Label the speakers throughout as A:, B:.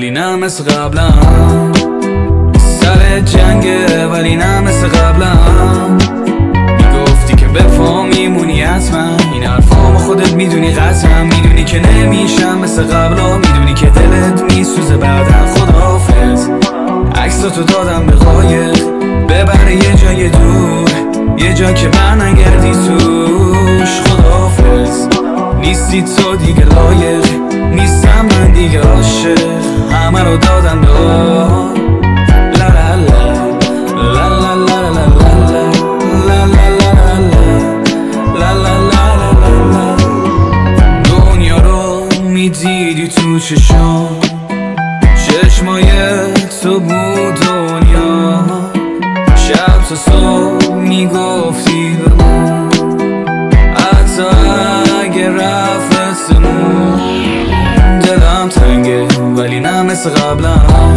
A: ولی نه مثل قبلا، سر جنگه ولی نه مثل قبلا. میگفتی که به پا میمونی حتما، این حرفامو خودت میدونی قطعا، میدونی که نمیشم مثل قبلا، میدونی که دلت میسوزه بعدن. خداحافظ عکساتو دادم به قایق ببره یه جای دور، یه جا که برنگردی توش. خداحافظ نیستی تو دیگه لایق، نیستم من دیگه عاشق، همه رو دادم به لا لا لا لا لا لا لا لا لا لا لا. دنیا رو میدیدی تو چشمای تو بود دنیا، شب تا صبح میگفتی بمون، حتی اگه رفت اسمون. دلم تنگه ولی نه مثل قبلا،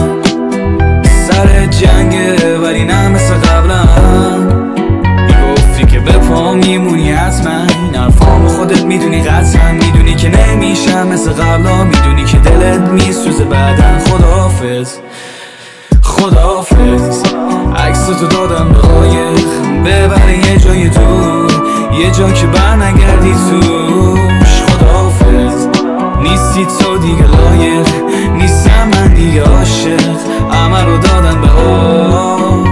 A: سر جنگه ولی نه مثل قبلا. میگفتی که به پا میمونی حتما، این حرفامو خودت میدونی قطعا، میدونی که نمیشم مثل قبلا، میدونی که دلت میسوزه بعدن. خداحافظ خداحافظ عکساتو دادم به قایق ببره یه جای دور، یه جا که برنگردی توش. خداحافظ نیستی تو دیگه لایق، نیستم من دیگه عاشق، همه رو دادم به